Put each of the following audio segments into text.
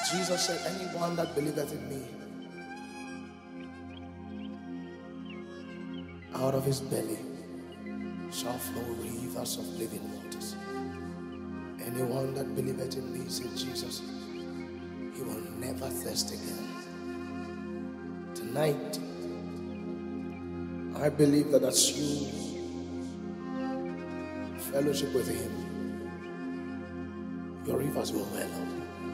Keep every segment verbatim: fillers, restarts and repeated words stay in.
Jesus said, anyone that believeth in me, out of his belly shall flow rivers of living waters. Anyone that believeth in me, said Jesus, he will never thirst again. Tonight, I believe that as you fellowship with him, your rivers will well up.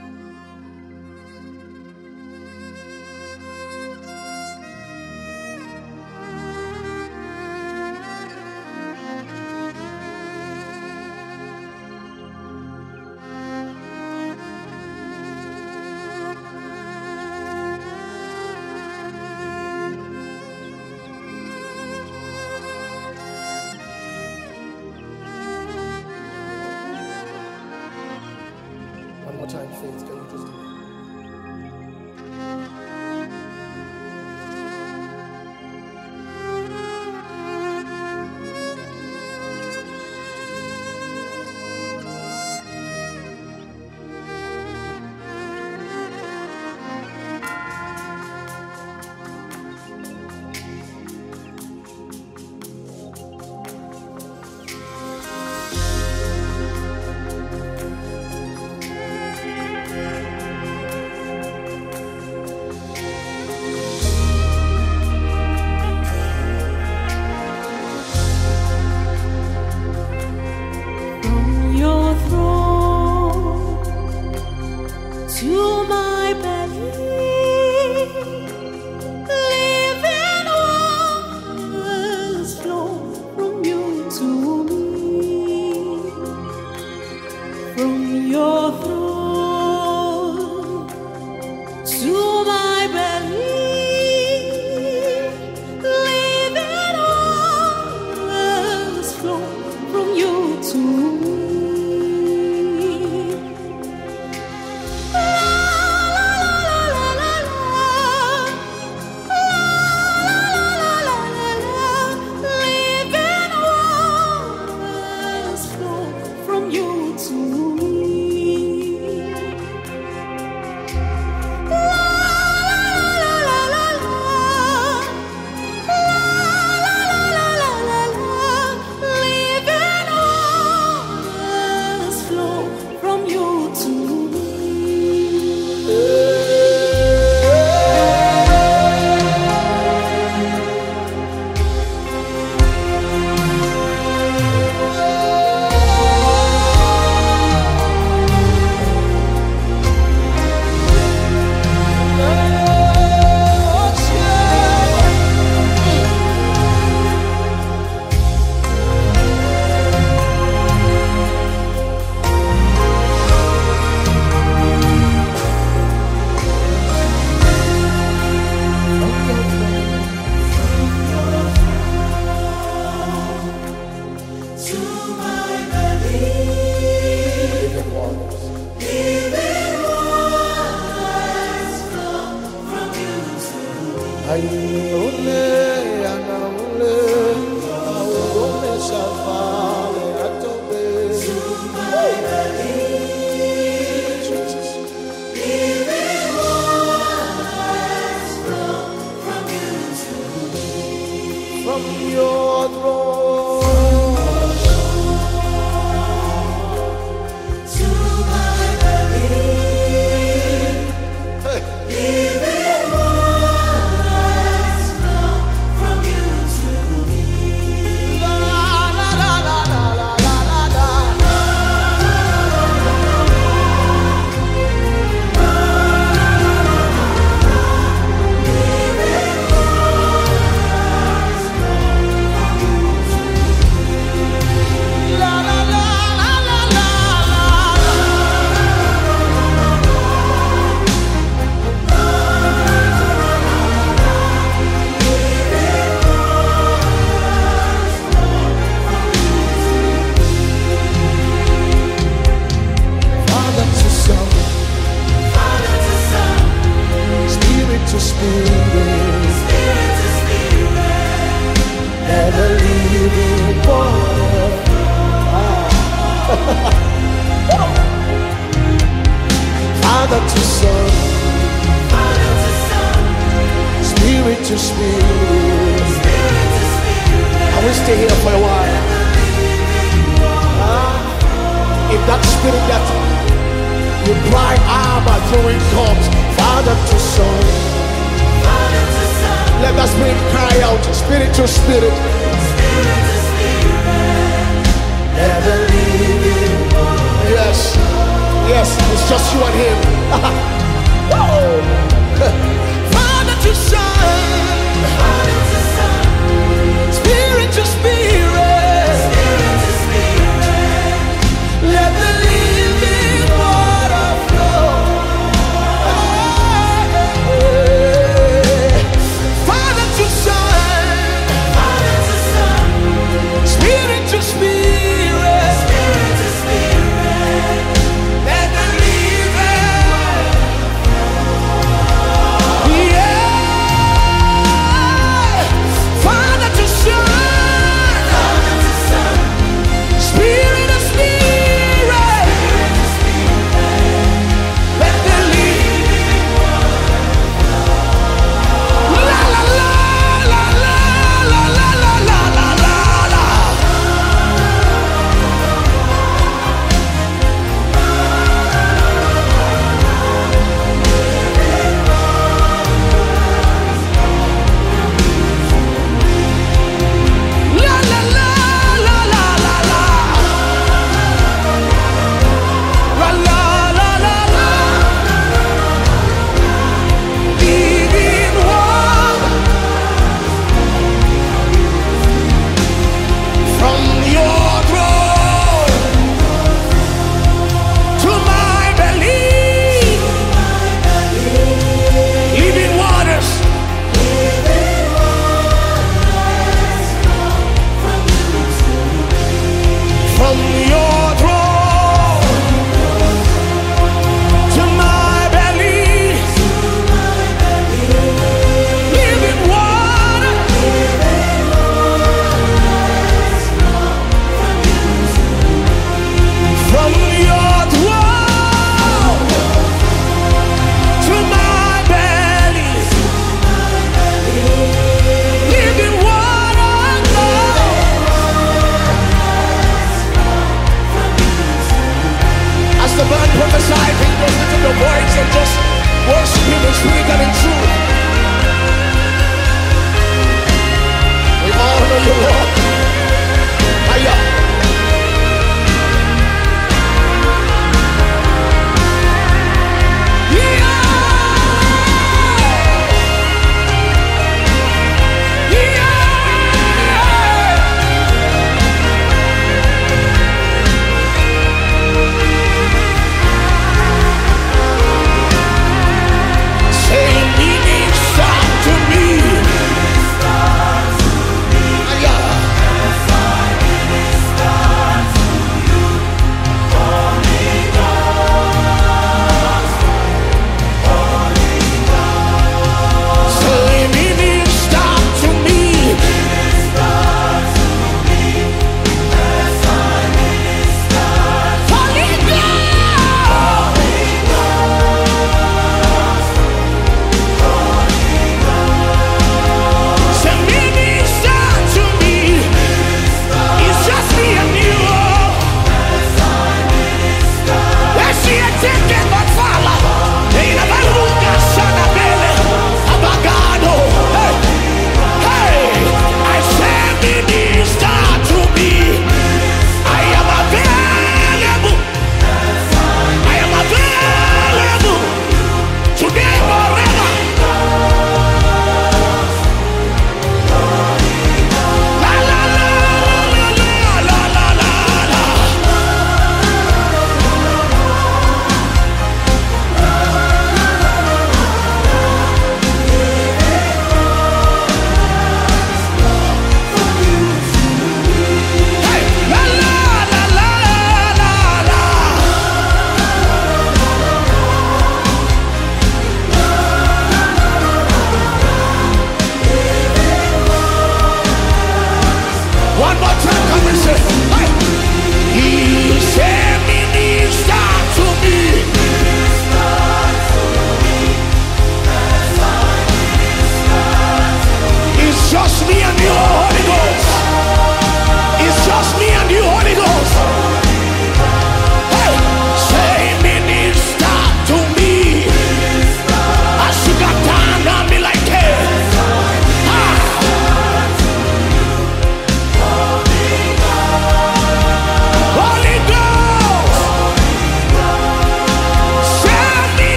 One more time, Faith, can you just do it? To my belly, living waters flow from you to me. From your throne to my belly, living waters flow from you to me. From your throne to my belly, hey. living waters flow Father to Son, Father to Son, Spirit to Spirit. Spirit to Spirit. I will stay here for a while. Ah, if that spirit that you cry, Abba, through it comes, Father to Son, Father to Son, let that spirit cry out, Spirit to Spirit. Spirit to Spirit. Never leaving. Yes, yes, it's just you and him. Woo! Father to Son, Father to Son, Spirit to Spirit. Spirit to Spirit. Let the living water flow. Father to Son, Father to Son, Spirit to Spirit. Spirit to Spirit. Let the living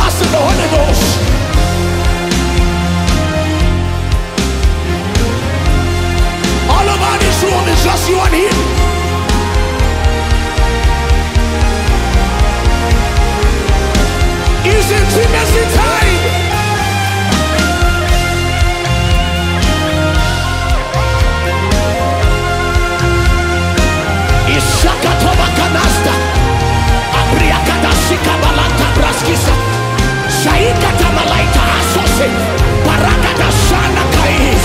fast in the Holy Ghost. All over this room is just you and him. It's intimacy time. Ishakatova kanasta. Abriakata shikabalanta braskisa. Shaikata malaita asose. Barakata shana kais.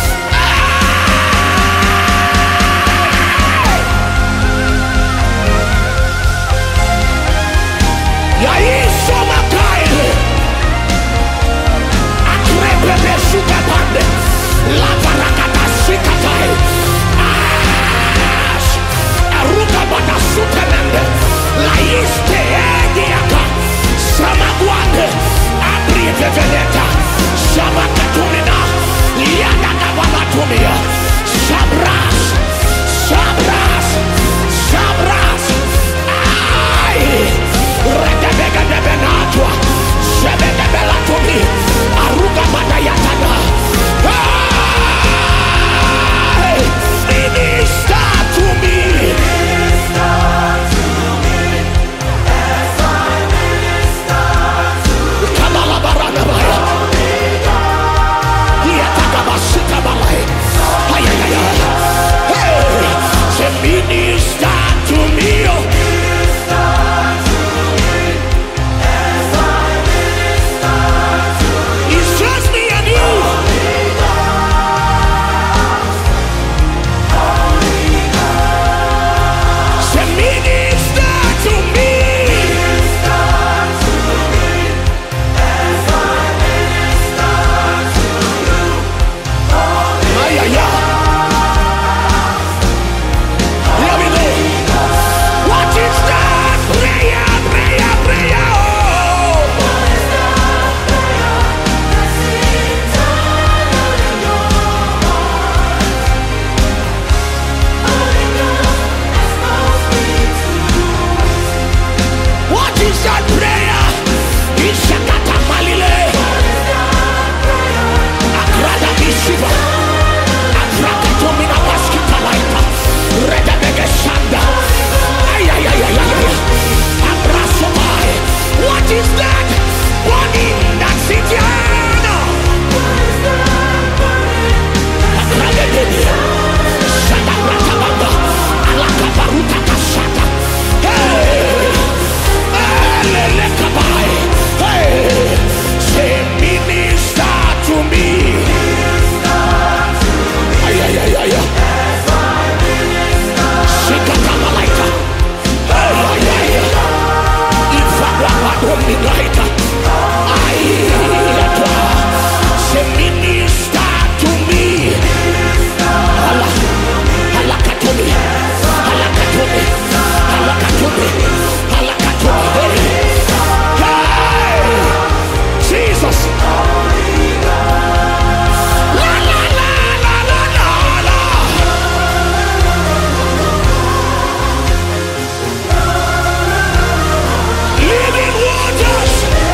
Yaiso makai. Akrepele shukapande. La barakata shikatai. Ash. Aruka bana sutenende. La iste egiaka. Samaguande. Abriete veleta. Shabakatumina. Yadaka walatumia. Shabras. Shabras. Shabras. Ay. Redebega debenatua. Shebedebelatumi. Aruga badayatana. Hey! Minister to me. Kamalabaranabaya. Yatagabashikabalai. Ayayaya. Hey! Say minister to me. It's just me and you. Say minister to me. Ayaya. Here we go. What is that? Prayer, prayer, prayer. Oh. What is that prayer? Ishakata malile. Akrada bishiba. Akrakatomina baskita laita. Redebege shanda. Ayayayayaya. Abrasobai. What is that? Burning that city. Akradedede. Shanda bratabamba. Alakabaruta kashata. Hey! Elelekabai. Hey! Say minister to me. Ayayayaya. Shikatamalaita. Ayayaya. Ifagwabadominaita. Ayayatwa. Say minister to me. Hala. Halakatomi. Halakatomi. Halakatomi. Halakatomi. Hey! Jesus. La la la la la la la. Living waters.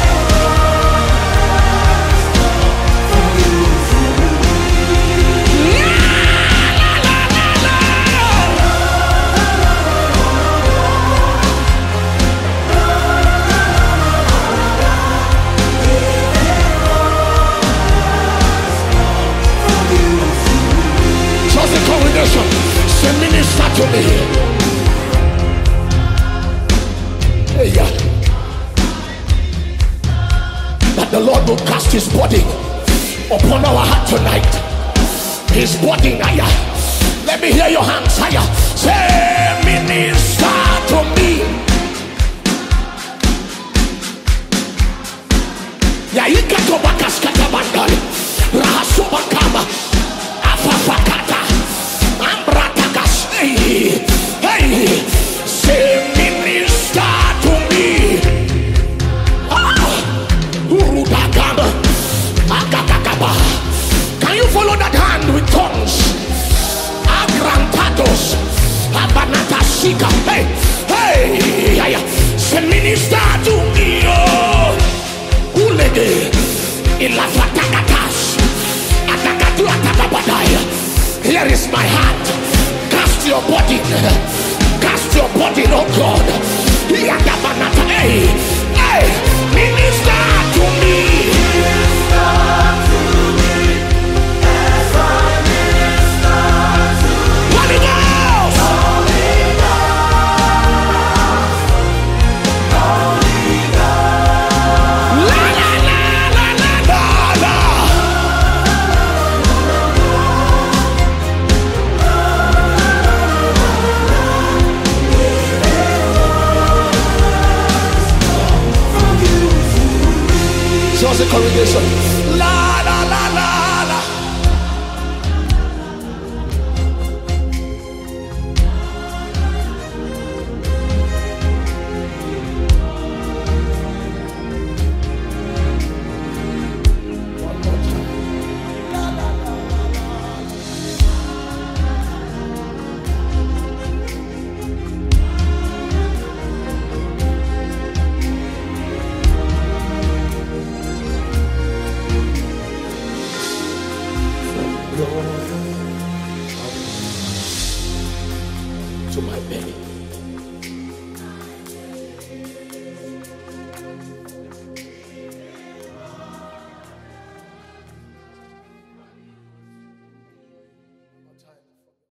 La la la la Just a congregation. Say minister to me. Hey, yeah. That the Lord will cast his body upon our heart tonight. His body higher. Let me hear your hands higher. Say minister to me. Ya ikato bakaskata bandali. Rahasubakama. Afafakata. Ambratakas. Hey. Hey. Say minister to me. Ah. Urudagama. Agagagaba. Can you follow that hand with tongues? Agrantados. Abanatashika. Hey. Hey. Say minister to me. Oh. Ilafatakatas. Atakatu atababadaya. Here is my heart. Cast your body. Cast your body, oh God. Yadabanata. Hey, hey, minister to me. Holy Ghost. La, la, la, la, la, la, la. So what's the congregation? La la la la la. One more time. La la la to my belly.